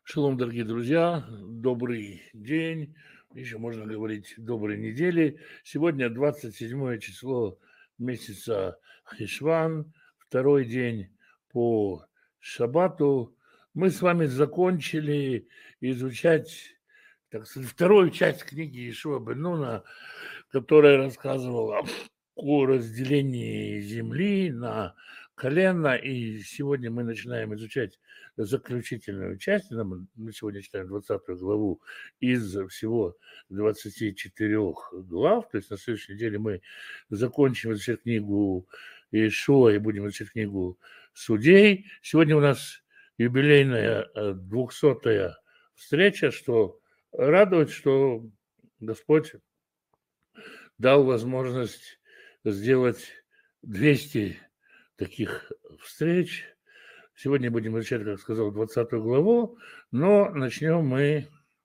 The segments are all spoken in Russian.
Шалом, дорогие друзья, добрый день, еще можно говорить доброй недели. Сегодня 27 число месяца Хишван, второй день по Шаббату. Мы с вами закончили изучать, так сказать, вторую часть книги Иешуа бен Нуна, которая рассказывала о разделении земли на колено. И сегодня мы начинаем изучать заключительную часть. Мы сегодня читаем 20 главу из всего 24 глав. То есть на следующей неделе мы закончим изучать книгу Иешуа и будем изучать книгу Судей. Сегодня у нас юбилейная 200-я встреча, что радует, что Господь дал возможность сделать 200 таких встреч. Сегодня будем изучать, как сказал, 20 главу, но начнем мы,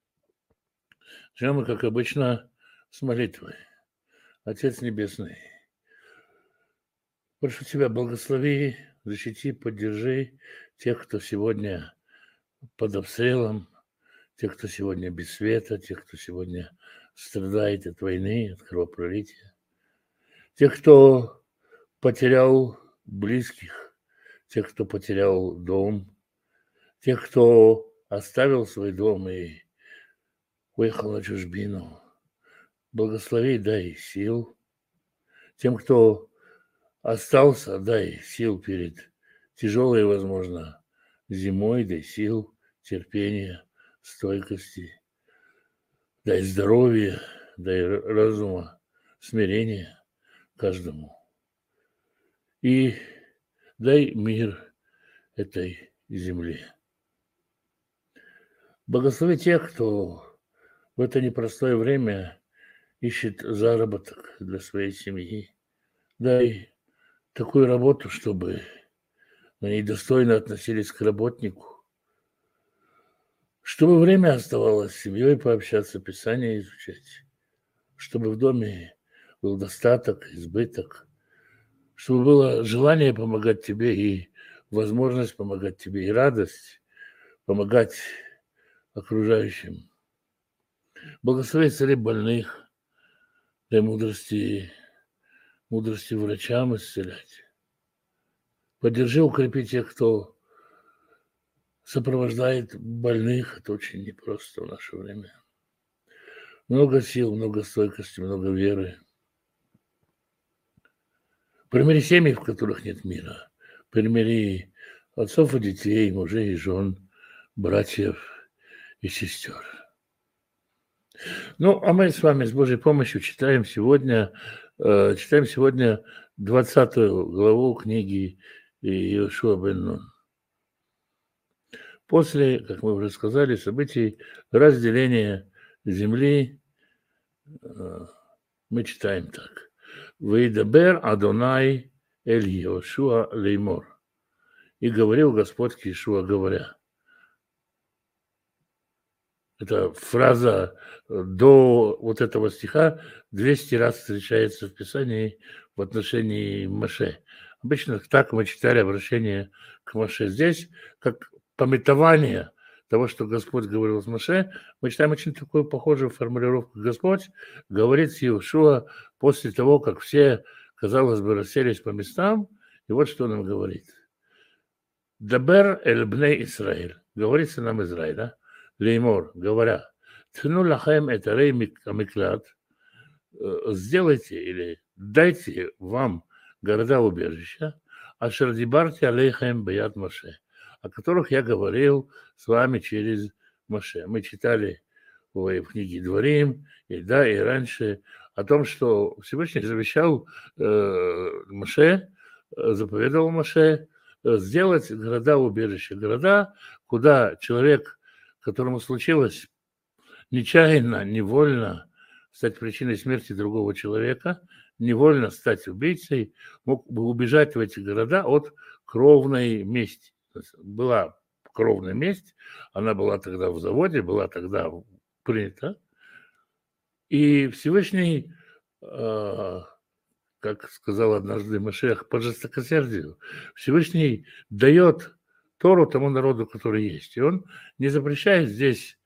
как обычно, с молитвы. Отец Небесный, прошу Тебя, благослови, защити, поддержи тех, кто сегодня под обстрелом, тех, кто сегодня без света, тех, кто сегодня страдает от войны, от кровопролития, тех, кто потерял близких, тех, кто потерял дом, тех, кто оставил свой дом и уехал на чужбину. Благослови, дай сил. Тем, кто остался, дай сил перед тяжелой, возможно, зимой, дай сил, терпения, стойкости, дай здоровья, дай разума, смирения каждому. И дай мир этой земле. Благослови тех, кто в это непростое время ищет заработок для своей семьи. Дай такую работу, чтобы они достойно относились к работнику, чтобы время оставалось с семьей пообщаться, Писание изучать, чтобы в доме был достаток, избыток, чтобы было желание помогать тебе и возможность помогать тебе, и радость помогать окружающим. Благослови царей больных, дай мудрости врачам исцелять. Поддержи, укрепи тех, кто сопровождает больных. Это очень непросто в наше время. Много сил, много стойкости, много веры. Примири семьи, в которых нет мира. Примири отцов и детей, мужей и жен, братьев и сестер. Ну, а мы с вами с Божьей помощью читаем сегодня 20 главу книги Иешуа бен Нун. После, как мы уже сказали, событий разделения земли, мы читаем так. «Вейдабер Адонай эль Йошуа леймор». И говорил Господь к Иешуа, говоря. Эта фраза до вот этого стиха 200 раз встречается в Писании в отношении Моше. Обычно так мы читали обращение к Моше. Здесь, как памятование того, что Господь говорил с Моше, мы читаем очень такую похожую формулировку. Господь говорит с Иешуа после того, как все, казалось бы, расселись по местам, и вот что он им говорит. «Дабер эль бней Исраэль». Говорит сынам Израиля. Леймор, говоря, «Тну лахем этарей амиклад». Сделайте или дайте вам города-убежища, ашердибарти алейхем баят Моше, о которых я говорил с вами через Моше. Мы читали в книге Дворим, и раньше о том, что Всевышний завещал Моше, заповедовал Моше сделать города-убежища, города, куда человек, которому случилось нечаянно, невольно стать причиной смерти другого человека, невольно стать убийцей, мог бы убежать в эти города от кровной мести. Была кровная месть, она была тогда в заводе, была тогда принята. И Всевышний, как сказал однажды Машиах, по жестокосердию, Всевышний дает Тору тому народу, который есть. И он не запрещает здесь,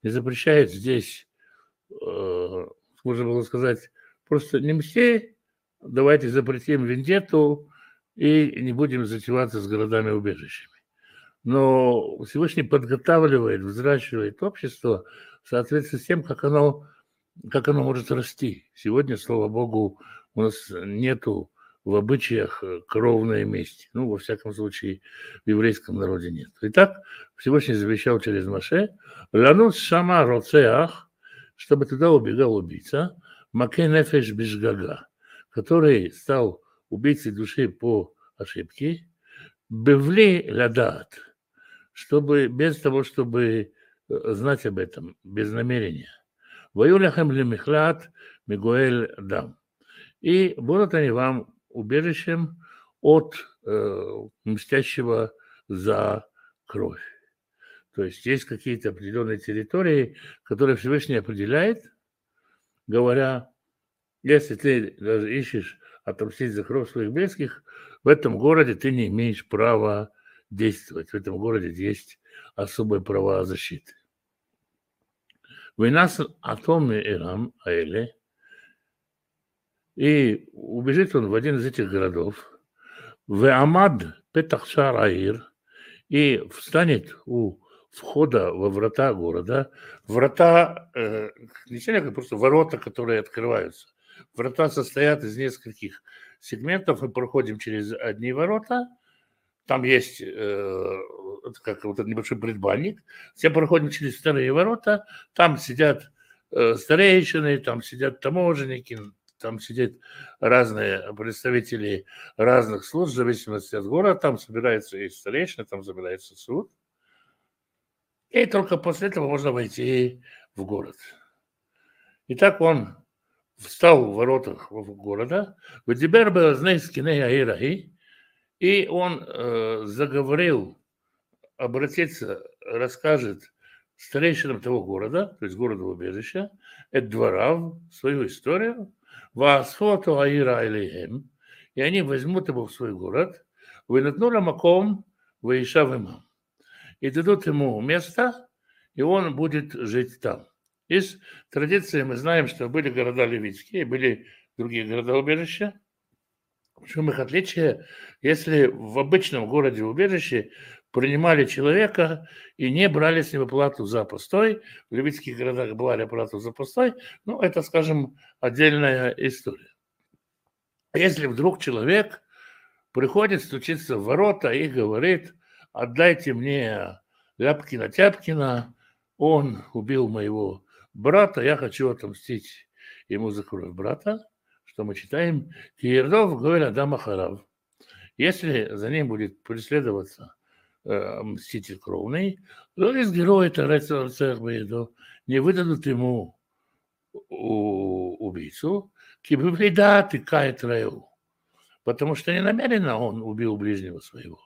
можно было сказать, просто не мстей, давайте запретим вендетту и не будем затеваться с городами-убежищами. Но Всевышний подготавливает, взращивает общество в соответствии с тем, как оно может расти. Сегодня, слава Богу, у нас нету в обычаях кровной мести. Ну, во всяком случае, в еврейском народе нет. Итак, Всевышний завещал через Моше, «Ланус шама роцеах», чтобы туда убегал убийца, «Маке нефеш бишгага», который стал убийцей души по ошибке, «Бевли ладат», чтобы без того, чтобы знать об этом, без намерения. «Ваюляхем лемихлат мигуэль дам». И будут они вам убежищем от мстящего за кровь. То есть какие-то определенные территории, которые Всевышний определяет, говоря, если ты даже ищешь отомстить за кровь своих близких, в этом городе ты не имеешь права действовать. В этом городе есть особые права защиты. Войнас атомный Ирам Аэле, и убежит он в один из этих городов, в Амад Петахшар Аир, и встанет у входа во врата города. Врата, не как просто ворота, которые открываются. Врата состоят из нескольких сегментов, мы проходим через одни ворота, там есть как вот этот небольшой предбанник, все проходим через вторые ворота, там сидят старейшины, там сидят таможенники, там сидят разные представители разных служб, в зависимости от города, там собирается и старейшина, там собирается суд. И только после этого можно войти в город. Итак, он встал в воротах города, и он заговорил обратиться, расскажет старейшинам того города, то есть города-убежища, Эддварав, свою историю, Ваасфоту Аира Элейхем, и они возьмут его в свой город, Вынатнула Маком Ваишав имам, и дадут ему место, и он будет жить там. Из традиции мы знаем, что были города левитские, были другие города-убежища. В чем их отличие? Если в обычном городе-убежище принимали человека и не брали с него плату за постой, в левитских городах брали плату за постой, ну, это, скажем, отдельная история. Если вдруг человек приходит, стучится в ворота и говорит, отдайте мне Ляпкина-Тяпкина, он убил моего брата, я хочу отомстить ему за кровь брата, что мы читаем, Киердов говорит Адам Ахарав. Если за ним будет преследоваться мститель кровный, то из героя не выдадут ему убийцу, потому что не намеренно он убил ближнего своего.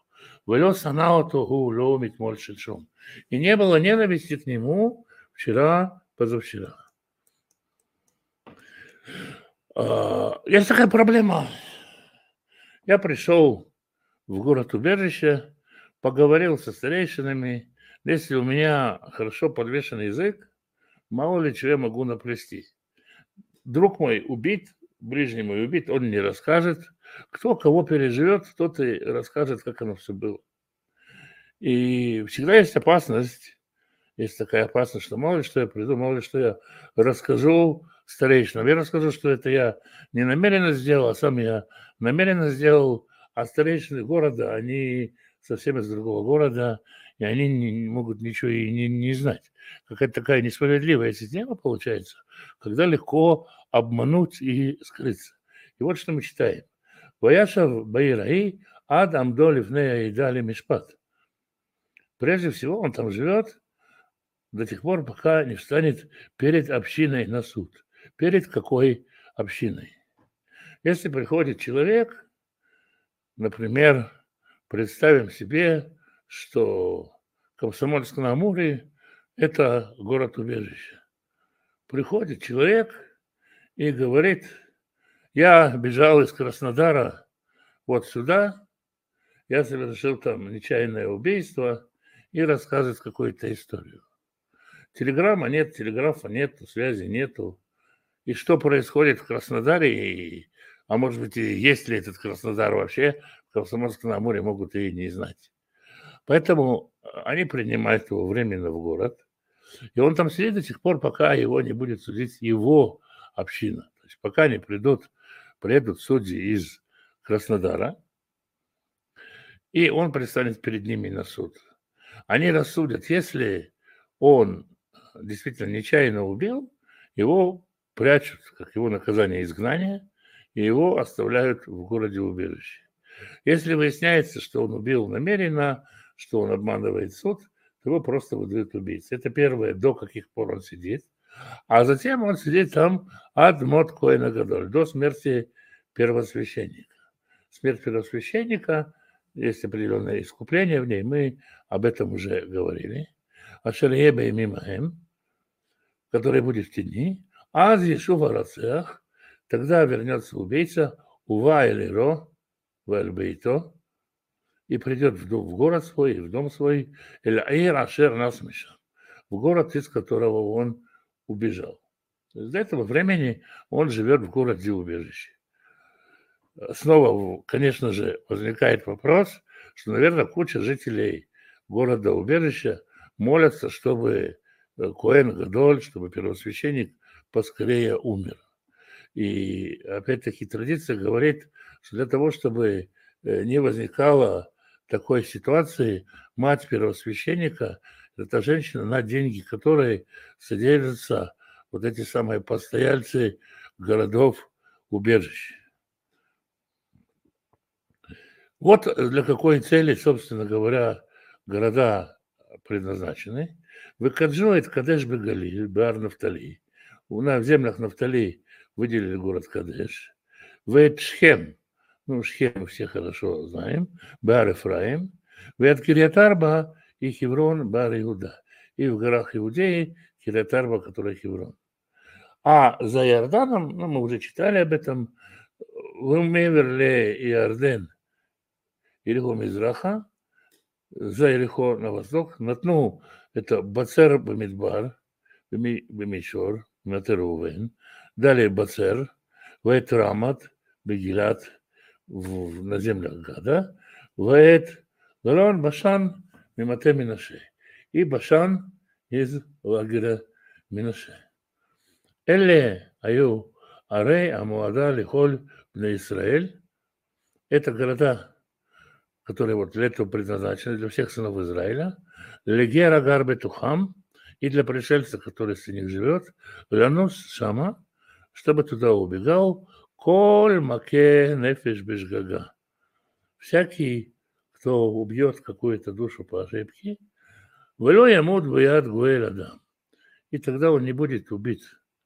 И не было ненависти к нему вчера, позавчера. Есть такая проблема. Я пришел в город-убежище, поговорил со старейшинами. Если у меня хорошо подвешен язык, мало ли чего я могу наплести. Друг мой убит, ближний мой убит, он не расскажет. Кто кого переживет, тот и расскажет, как оно все было. И всегда есть опасность, есть такая опасность, что мало ли что я приду, мало ли что я расскажу старейшинам. Я расскажу, что это я не намеренно сделал, а сам я намеренно сделал, а старейшины города, они совсем из другого города, и они не могут ничего и не знать. Какая-то такая несправедливая система получается, когда легко обмануть и скрыться. И вот что мы читаем. Ваяшав Баираи ад амдо лифнея и дали мишпат. Прежде всего он там живет до тех пор, пока не встанет перед общиной на суд. Перед какой общиной? Если приходит человек, например, представим себе, что Комсомольск-на-Амуре – это город-убежище. Приходит человек и говорит, я бежал из Краснодара вот сюда, я совершил там нечаянное убийство и рассказывает какую-то историю. Телеграмма нет, телеграфа нет, связи нету. И что происходит в Краснодаре, а может быть, и есть ли этот Краснодар вообще, в Комсомольск-на-Амуре могут и не знать. Поэтому они принимают его временно в город, и он там сидит до тех пор, пока его не будет судить его община. То есть пока не приедут судьи из Краснодара, и он предстанет перед ними на суд. Они рассудят, если он действительно нечаянно убил, его прячут, как его наказание изгнания, и его оставляют в городе убежище. Если выясняется, что он убил намеренно, что он обманывает суд, то его просто выдают убийцей. Это первое, до каких пор он сидит. А затем он сидит там ад мот коэна гадоль, до смерти первосвященника. Смерть первосвященника, есть определенное искупление в ней, мы об этом уже говорили. Ашерьебе мимаем, который будет в те дни, аз Ешува Рацеах, тогда вернется убийца, ува элиро, вальбейто, и придет в город свой, в дом свой, эль-аир ашер насмеша, в город, из которого он убежал. То есть до этого времени он живет в городе убежище. Снова, конечно же, возникает вопрос, что, наверное, куча жителей города-убежища молятся, чтобы Коэн Гадоль, чтобы первосвященник поскорее умер. И опять-таки традиция говорит, что для того, чтобы не возникало такой ситуации, мать первосвященника – это женщина, на деньги которой содержатся вот эти самые постояльцы городов-убежищ. Вот для какой цели, собственно говоря, города предназначены. Выкаджует Кадеш Бегалиль, Бар Нафтали. В землях Нафтали выделили город Кадеш. Вет Шхем, ну, Шхем мы все хорошо знаем, Бар Ефраим. Вет Кирьят-Арба и Хеврон, Бар Иуда. И в горах Иудеи Кирьят-Арба, который Хеврон. А за Иорданом, ну, мы уже читали об этом, Вумеверле и Иорден, Ирихо Мизраха, за Ирихо на восток, Натну – это Бацер Бамидбар, Бемишор, Матерувен, далее Бацер, Ваэт Рамат, Бегилат, на землях Гада, Ваэт Галон Башан, Мимате Минаше, и Башан из лагеря Минаше. Эле Аю Арей Амуада Лихоль на Израиль – это города, которые вот для этого предназначены, для всех сынов Израиля, Легера Гарбе Тухам, и для пришельца, который среди них живет, Лянус Шама, чтобы туда убегал, Коль Маке Нефеш Бешгага. Всякий, кто убьет какую-то душу по ошибке, Вело Ямуд Ваяд Гуэль Адам. И тогда он не будет убит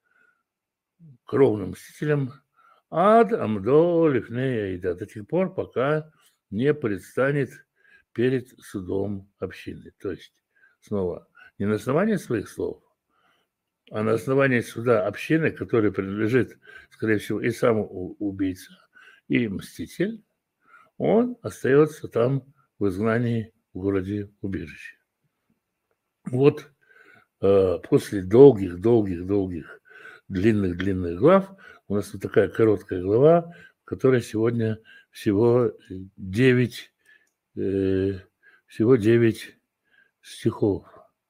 кровным мстителем ад амдо лифней аида, до тех пор, пока не предстанет перед судом общины. То есть, снова, не на основании своих слов, а на основании суда общины, которой принадлежит, скорее всего, и сам убийца, и мститель, он остается там в изгнании в городе убежище. Вот после долгих, длинных глав у нас вот такая короткая глава, в которой сегодня всего 9 стихов.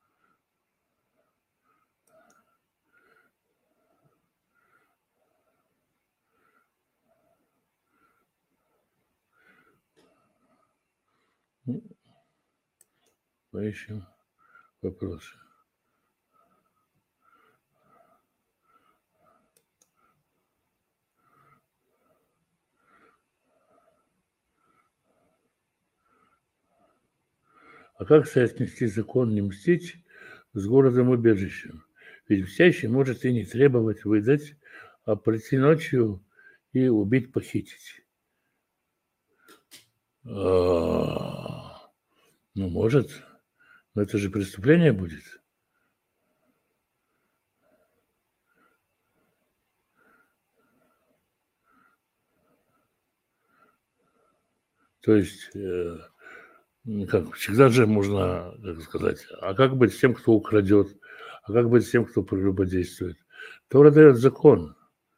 Поищем вопросы. А как соотнести закон не мстить с городом-убежищем? Ведь мстящий может и не требовать выдать, а прийти ночью и убить, похитить. Ну, может, но это же преступление будет. То есть, как, всегда же можно, как сказать, а как быть с тем, кто украдет, а как быть с тем, кто прелюбодействует? Тора дает закон.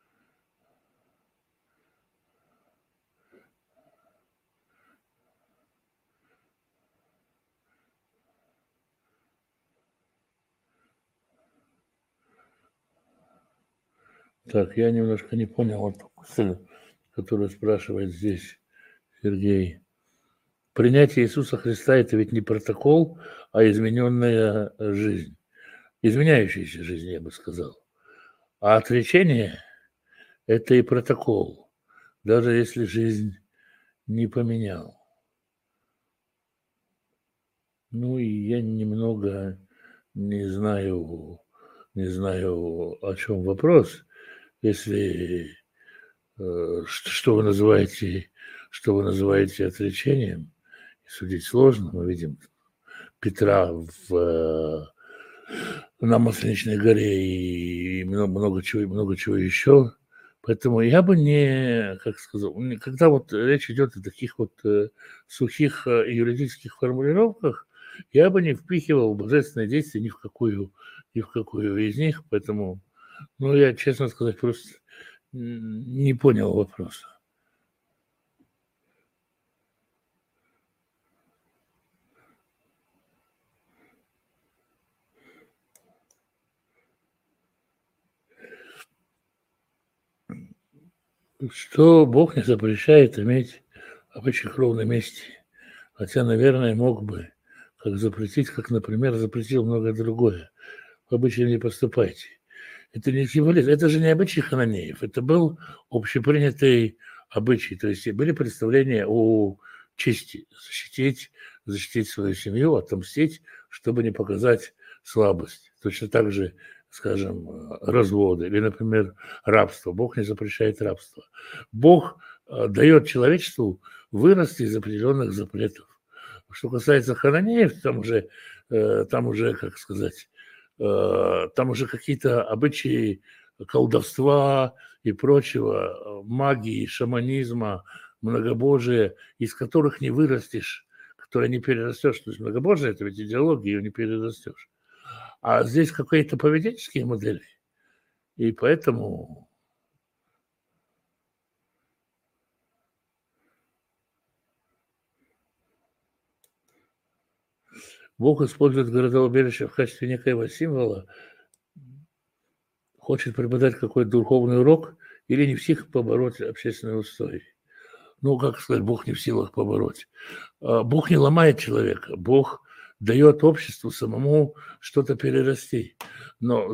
Так, я немножко не понял вот мысль, которую спрашивает здесь Сергей. Принятие Иисуса Христа – это ведь не протокол, а измененная жизнь. Изменяющаяся жизнь, я бы сказал. А отречение – это и протокол, даже если жизнь не поменял. Ну и я немного не знаю, о чем вопрос. Если что что вы называете отречением, судить сложно. Мы видим Петра на Масленичной горе и много чего еще. Поэтому я бы не, как сказал, когда вот речь идет о таких вот сухих юридических формулировках, я бы не впихивал божественное действие ни в какую из них. Поэтому, ну, я, честно сказать, просто не понял вопроса. Что Бог не запрещает иметь обычай кровной мести. Хотя, наверное, мог бы, как запретить, как, например, запретил многое другое. В обычаи не поступайте. Это не символизм, это же не обычай хананеев, это был общепринятый обычай. То есть были представления о чести, защитить свою семью, отомстить, чтобы не показать слабость. Точно так же, скажем, разводы или, например, рабство. Бог не запрещает рабство. Бог дает человечеству вырасти из определенных запретов. Что касается хананеев, там уже, как сказать, там уже какие-то обычаи колдовства и прочего, магии, шаманизма, многобожия, из которых не вырастешь, которые не перерастешь. То есть многобожие – это ведь идеология, ее не перерастешь. А здесь какие-то поведенческие модели. И поэтому Бог использует города-убежища в качестве некоего символа, хочет преподать какой-то духовный урок или не в силах побороть общественные устои. Ну, как сказать, Бог не в силах побороть. Бог не ломает человека, Бог дает обществу самому что-то перерасти. Но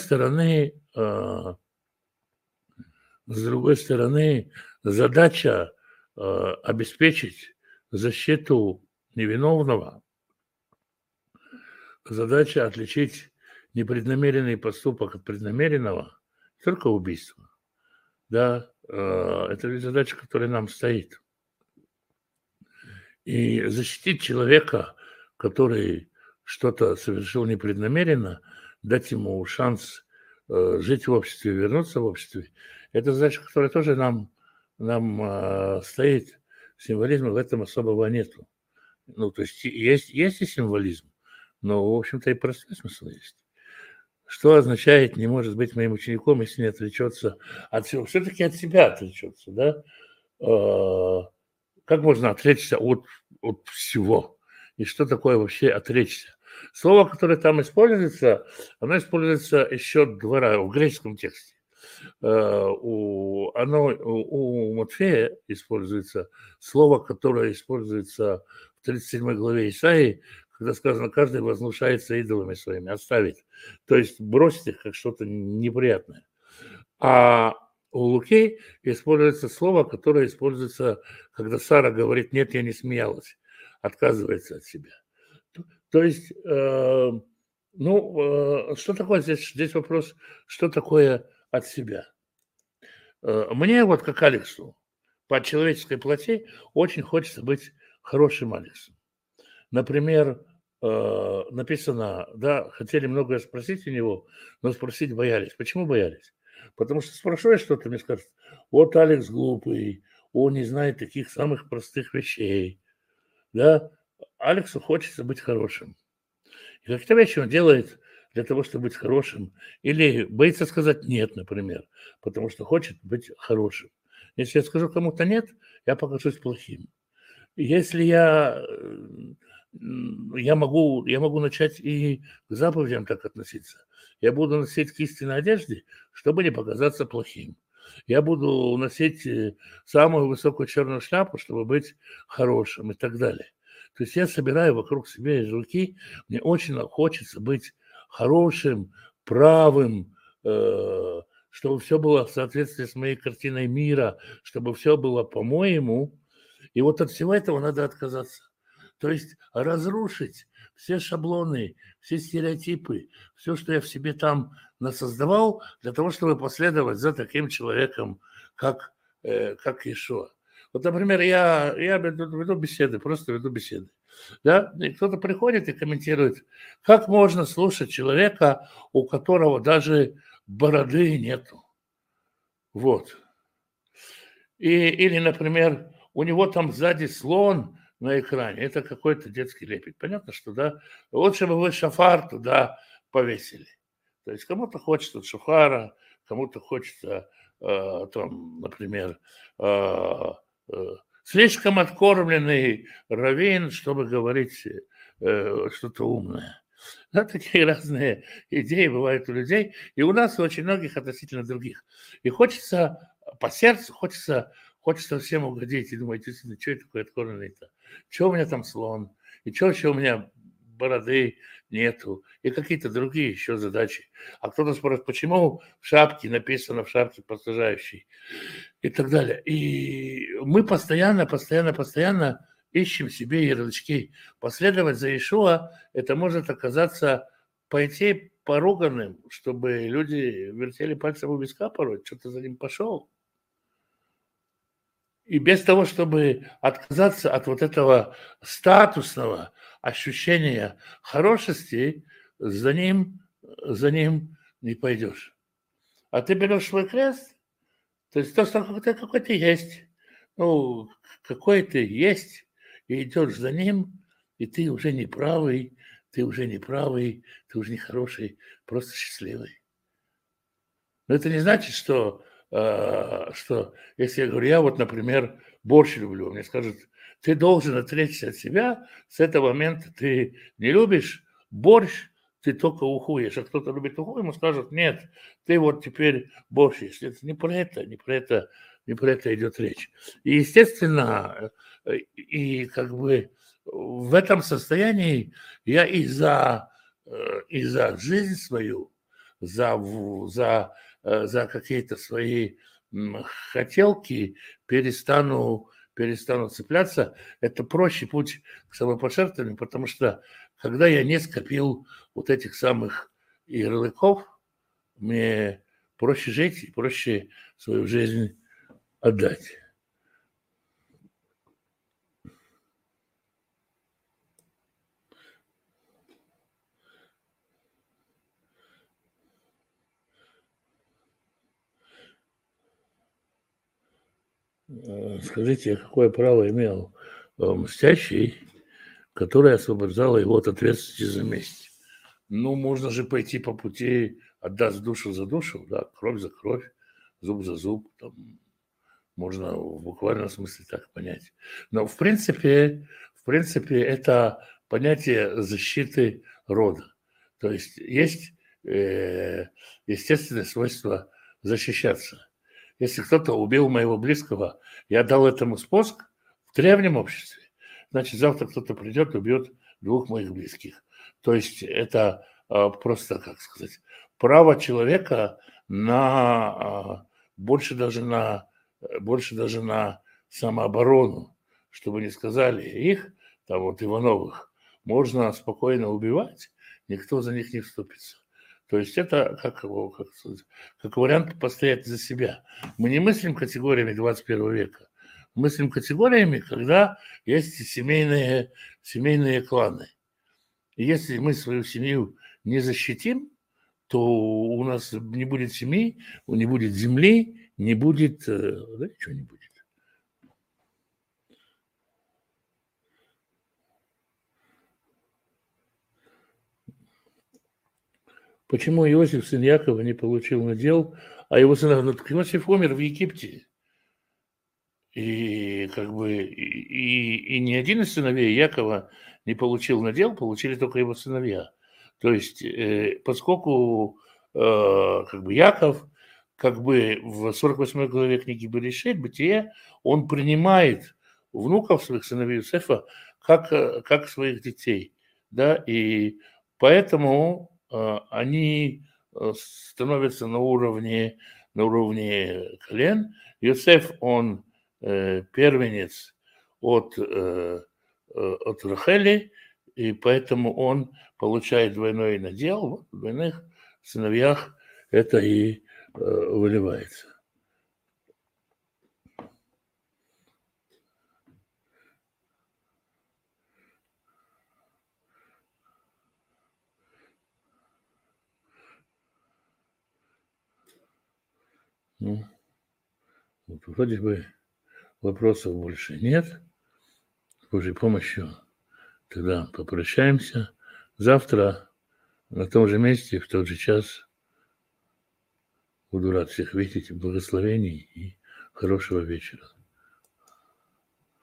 с другой стороны, задача обеспечить защиту невиновного, задача отличить непреднамеренный поступок от преднамеренного, только убийство. Да, это ведь задача, которая нам стоит. И защитить человека, который что-то совершил непреднамеренно, дать ему шанс жить в обществе, вернуться в обществе, это задача, которая тоже нам стоит. Символизма в этом особого нету. Ну, то есть есть и символизм, но, в общем-то, и простой смысл есть. Что означает «не может быть моим учеником, если не отречется от всего»? Все-таки от себя отречется, да? Как можно отречься от всего? И что такое вообще отречься? Слово, которое там используется, оно используется еще два раза в греческом тексте. У Матфея используется слово, которое используется в 37 главе Исаии, когда сказано, каждый вознушается идолами своими, оставить. То есть бросить их как что-то неприятное. А у Луки используется слово, которое используется, когда Сара говорит, нет, я не смеялась, отказывается от себя. То есть, что такое здесь вопрос, что такое от себя? Мне вот как Алексу по человеческой плоти очень хочется быть хорошим Алексом. Например, написано, да, хотели многое спросить у него, но спросить боялись. Почему боялись? Потому что спрошу я что-то, мне скажут, вот Алекс глупый, он не знает таких самых простых вещей, да. Алексу хочется быть хорошим. И какие-то вещи он делает для того, чтобы быть хорошим, или боится сказать «нет», например, потому что хочет быть хорошим. Если я скажу кому-то «нет», я покажусь плохим. Если я могу начать и к заповедям так относиться. Я буду носить к истинной одежде, чтобы не показаться плохим. Я буду носить самую высокую черную шляпу, чтобы быть хорошим и так далее. То есть я собираю вокруг себя ярлыки. Мне очень хочется быть хорошим, правым, чтобы все было в соответствии с моей картиной мира, чтобы все было по-моему. И вот от всего этого надо отказаться. То есть разрушить все шаблоны, все стереотипы, все, что я в себе там насоздавал, для того, чтобы последовать за таким человеком, как Иешуа. Вот, например, я веду беседы, просто веду беседы. Да? И кто-то приходит и комментирует, как можно слушать человека, у которого даже бороды нету. Вот. Или, например, у него там сзади слон на экране. Это какой-то детский лепет. Понятно, что да. Лучше бы вы шафар туда повесили. То есть кому-то хочется шафара, кому-то хочется, там, например, слишком откормленный раввин, чтобы говорить что-то умное. Да, такие разные идеи бывают у людей, и у нас, и у очень многих относительно других. И хочется по сердцу, хочется всем угодить. И думать, действительно, что это такое откормленный-то? Что у меня там слон? И что еще у меня бороды нету? И какие-то другие еще задачи. А кто-то спрашивает, почему в шапке написано, в шапке подсажающий? И так далее. И мы постоянно ищем себе ярлычки. Последовать за Иешуа, это может оказаться пойти поруганным, чтобы люди вертели пальцем у виска порой, что-то за ним пошел. И без того, чтобы отказаться от вот этого статусного ощущения хорошести, за ним не пойдешь. А ты берешь свой крест, то есть то, что какой-то есть, ну, какой ты есть, и идешь за ним, и ты уже не правый, ты уже не правый, ты уже не хороший, просто счастливый. Но это не значит, что если я говорю, я вот, например, борщ люблю, мне скажут, ты должен отречься от себя, с этого момента ты не любишь борщ, ты только уху ешь. А кто-то любит уху, ему скажут, нет, ты вот теперь борщ ешь. Это не про это идет речь. И, естественно, и как бы в этом состоянии я и за жизнь свою, за какие-то свои хотелки перестану цепляться. Это проще путь к самопожертвованию, потому что когда я не скопил вот этих самых ярлыков, мне проще жить и проще свою жизнь отдать. Скажите, какое право имел мстящий, который освобождал его от ответственности за месть? Ну, можно же пойти по пути, отдаст душу за душу, да, кровь за кровь, зуб за зуб, там, можно в буквальном смысле так понять. Но в принципе, это понятие защиты рода. То есть естественное свойство защищаться. Если кто-то убил моего близкого, я дал этому спуск в древнем обществе, значит, завтра кто-то придет и убьет двух моих близких. То есть это просто, как сказать, право человека больше даже на самооборону, чтобы не сказали их, там вот Ивановых, можно спокойно убивать, никто за них не вступится. То есть это как вариант постоять за себя. Мы не мыслим категориями 21 века. Мыслим категориями, когда есть семейные кланы. И если мы свою семью не защитим, то у нас не будет семьи, не будет земли, не будет, да, ничего не будет. Почему Иосиф, сын Якова, не получил надел, а его сын... Ну, так Иосиф умер в Египте. И как бы и ни один из сыновей Якова не получил надел, получили только его сыновья. То есть, поскольку как бы Яков, как бы в 48 главе книги Берешит, Бытие, он принимает внуков своих сыновей Иосифа как своих детей, да, и поэтому они становятся на уровне колен. Иосиф, он первенец от Рахели, и поэтому он получает двойной надел. Вот в двойных сыновьях это и выливается. Ну, вот вроде бы вопросов больше нет. С Божьей помощью тогда попрощаемся. Завтра на том же месте, в тот же час буду рад всех видеть. Благословений и хорошего вечера.